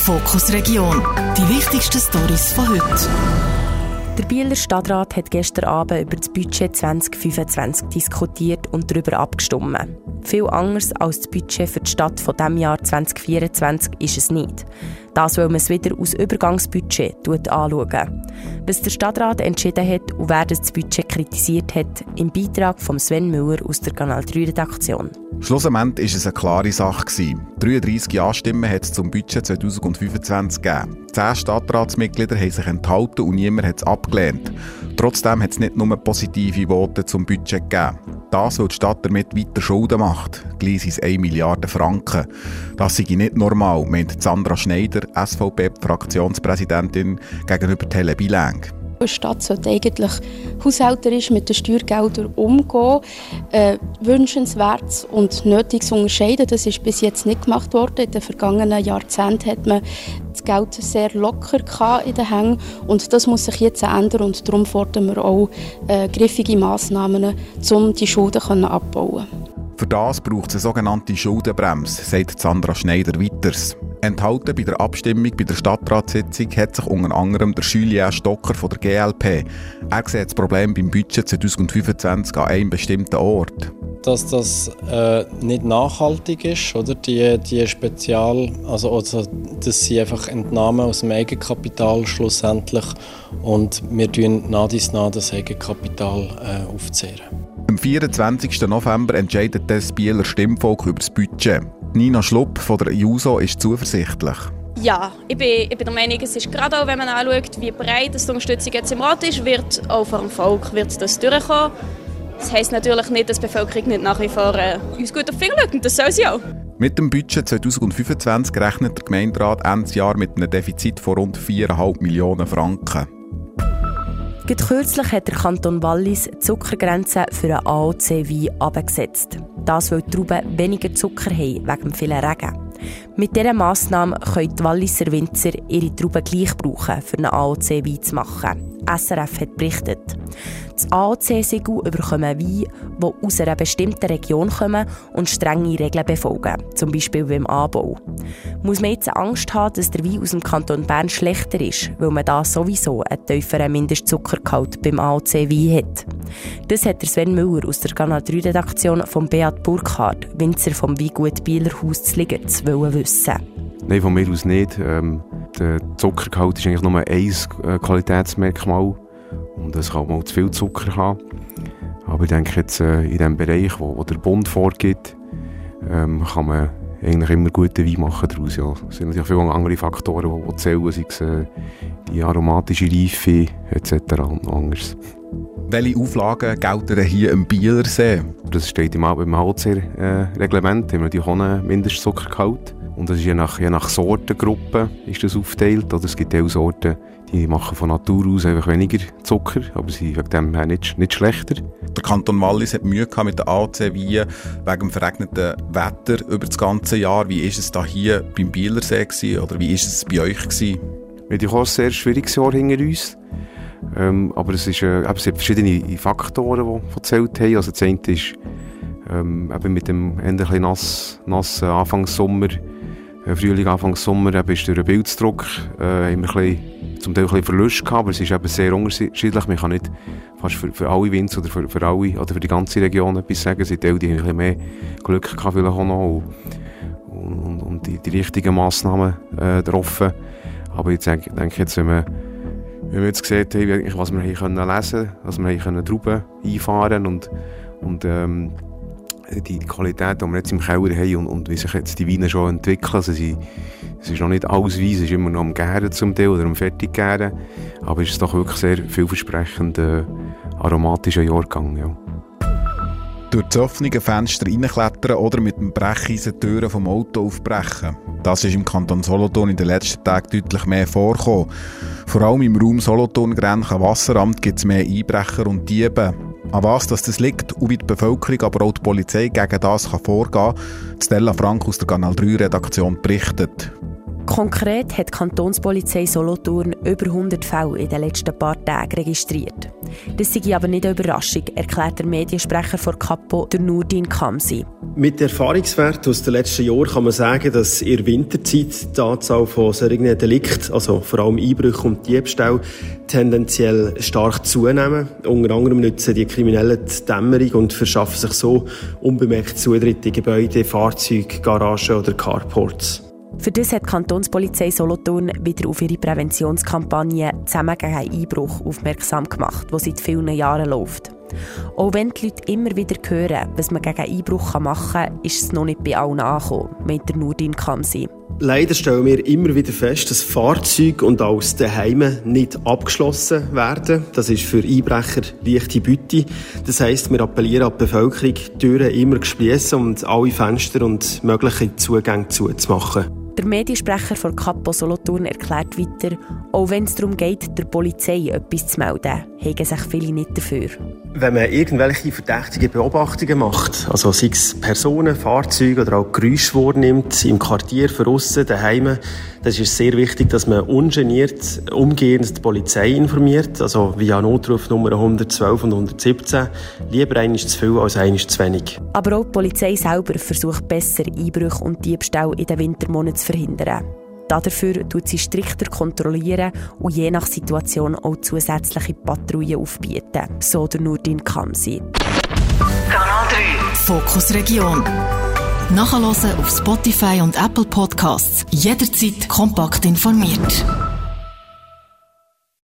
Fokus Region. Die wichtigsten Storys von heute. Der Bieler Stadtrat hat gestern Abend über das Budget 2025 diskutiert und darüber abgestimmt. Viel anders als das Budget für die Stadt von diesem Jahr 2024 ist es nicht. Das, weil man es wieder aus Übergangsbudget anschaut. Was der Stadtrat entschieden hat und wer das Budget kritisiert hat, im Beitrag von Sven Müller aus der Kanal 3 Redaktion. Schlussendlich war es eine klare Sache. 33 Ja-Stimmen hat es zum Budget 2025 gegeben. 10 Stadtratsmitglieder haben sich enthalten und niemand hat es abgelehnt. Trotzdem hat es nicht nur positive Voten zum Budget gegeben. Das, weil die Stadt damit weiter Schulden macht. Gleich sind es 1 Milliarde Franken. Das sei nicht normal, meint Sandra Schneider, SVP-Fraktionspräsidentin, gegenüber Tele Bilang. Die Stadt sollte eigentlich haushälterisch mit den Steuergeldern umgehen, wünschenswert und nötig zu unterscheiden. Das ist bis jetzt nicht gemacht worden. In den vergangenen Jahrzehnten hat man das Geld sehr locker in den Händen und das muss sich jetzt ändern und darum fordern wir auch griffige Massnahmen, um die Schulden abbauen. Für das braucht es eine sogenannte Schuldenbremse, sagt Sandra Schneider weiters. Enthalten bei der Abstimmung bei der Stadtratssitzung hat sich unter anderem der Julien Stocker von der GLP. Er sieht das Problem beim Budget 2025 an einem bestimmten Ort. Dass das nicht nachhaltig ist, oder? Die Spezial, also das sind einfach Entnahmen aus dem Eigenkapital schlussendlich und wir tun nach das Eigenkapital aufzehren. Am 24. November entscheidet das Bieler Stimmvolk über das Budget. Nina Schlupp von der JUSO ist zuversichtlich. Ja, ich bin der Meinung, es ist gerade auch, wenn man anschaut, wie breit die Unterstützung jetzt im Rat ist, wird auch vom Volk das durchkommen. Das heisst natürlich nicht, dass die Bevölkerung nicht nach wie vor uns gut auf die Finger schaut, und das soll sie auch. Mit dem Budget 2025 rechnet der Gemeinderat Ende Jahr mit einem Defizit von rund 4,5 Millionen Franken. Gerade kürzlich hat der Kanton Wallis die Zuckergrenze für einen AOC-Wein herabgesetzt. Das, weil die Trauben weniger Zucker haben wegen dem vielen Regen. Mit dieser Massnahme können die Walliser Winzer ihre Trauben gleich brauchen, für einen AOC-Wein zu machen. SRF hat berichtet. Das AOC-Siegel bekommen Weine, die aus einer bestimmten Region kommen und strenge Regeln befolgen, zum Beispiel beim Anbau. Muss man jetzt Angst haben, dass der Wein aus dem Kanton Bern schlechter ist, weil man da sowieso einen tieferen Mindestzuckergehalt beim AOC-Wein hat? Das hat der Sven Müller aus der Kanal 3 Redaktion von Beat Burkhardt, Winzer vom Weingut Bielerhaus zu Ligetz, wissen. Nein, von mir aus nicht. Der Zuckergehalt ist eigentlich nur ein Qualitätsmerkmal. Und es kann mal zu viel Zucker haben. Aber ich denke jetzt, in dem Bereich, wo der Bund vorgibt, kann man eigentlich immer guten Wein machen daraus. Ja. Es sind natürlich viele andere Faktoren, die zählen, sei es die aromatische Reife etc. und noch anderes. Welche Auflagen gelten hier im Bielersee? Das steht im AOC-Reglement, haben wir die einen Mindestzuckergehalt. Und das ist je nach Sortengruppe ist das aufgeteilt. Oder es gibt auch Sorten, die machen von Natur aus einfach weniger Zucker, aber sie sind wegen dem her nicht schlechter. Der Kanton Wallis hat Mühe gehabt mit den AOC-Weinen wegen dem verregneten Wetter über das ganze Jahr. Wie war es da hier beim Bielersee gewesen, oder wie war es bei euch gewesen? Wir hatten auch ein sehr schwieriges Jahr hinter uns. Aber es sind verschiedene Faktoren, die gezählt haben. Also das eine ist eben mit dem endlich nassen Anfangssommer, Frühling, Anfangssommer, ist durch den Bildsdruck haben wir zum Teil ein bisschen Verlust gehabt, aber es ist eben sehr unterschiedlich. Man kann nicht fast für alle Winzer oder für alle oder für die ganze Region etwas sagen. Es sind Teile, die haben ein bisschen mehr Glück gehabt, vielleicht auch noch und die richtigen Massnahmen getroffen. Aber ich denke jetzt, wenn wir jetzt gesehen haben, was wir hier lesen können, was wir hier Trauben einfahren und die Qualität, die wir jetzt im Keller haben und wie sich jetzt die Weine schon entwickeln. Also es ist noch nicht alles Wein, es ist immer noch am Gären zum Teil oder am Fertiggären. Aber es ist doch wirklich sehr vielversprechend aromatischer Jahrgang. Ja. Durch das offene Fenster reinklettern oder mit dem Brecheisen die Türen vom Auto aufbrechen. Das ist im Kanton Solothurn in den letzten Tagen deutlich mehr vorgekommen. Vor allem im Raum Solothurn-Grenchen-Wasseramt gibt es mehr Einbrecher und Diebe. An was das liegt und wie die Bevölkerung, aber auch die Polizei gegen das vorgehen kann, Stella Frank aus der Kanal 3 Redaktion berichtet. Konkret hat die Kantonspolizei Solothurn über 100 Fälle in den letzten paar Tagen registriert. Das sei aber nicht eine Überraschung, erklärt der Mediensprecher von Kapo, der Nurdin Kamsi. Mit Erfahrungswerten aus den letzten Jahren kann man sagen, dass in der Winterzeit die Anzahl von solchen Delikten, also vor allem Einbrüche und Diebstähle, tendenziell stark zunehmen. Unter anderem nutzen die Kriminellen die Dämmerung und verschaffen sich so unbemerkt Zutritt in Gebäude, Fahrzeuge, Garagen oder Carports. Für das hat die Kantonspolizei Solothurn wieder auf ihre Präventionskampagne «Zusammen gegen Einbruch» aufmerksam gemacht, die seit vielen Jahren läuft. Auch wenn die Leute immer wieder hören, was man gegen Einbruch machen kann, ist es noch nicht bei allen angekommen, meint der Nurdin Kamsi. Leider stellen wir immer wieder fest, dass Fahrzeuge und auch das Zuhause nicht abgeschlossen werden. Das ist für Einbrecher leichte Beute. Das heisst, wir appellieren an die Bevölkerung, die Türen immer zu schliessen und alle Fenster und mögliche Zugänge zuzumachen. Der Mediensprecher von Kapo Solothurn erklärt weiter, auch wenn es darum geht, der Polizei etwas zu melden, hegen sich viele nicht dafür. Wenn man irgendwelche verdächtigen Beobachtungen macht, also sei es Personen, Fahrzeuge oder auch Geräusche wahrnimmt, im Quartier, für aussen, daheim, dann ist es sehr wichtig, dass man ungeniert umgehend die Polizei informiert, also via Notrufnummer 112 und 117. Lieber einmal zu viel als einmal zu wenig. Aber auch die Polizei selber versucht besser, Einbrüche und Diebstähle in den Wintermonaten zu verhindern. Dafür tut sie strikter kontrollieren und je nach Situation auch zusätzliche Patrouillen aufbieten, so der Nurdin Kamsi. Kanal 3 Fokus Region. Nachhören auf Spotify und Apple Podcasts. Jederzeit kompakt informiert.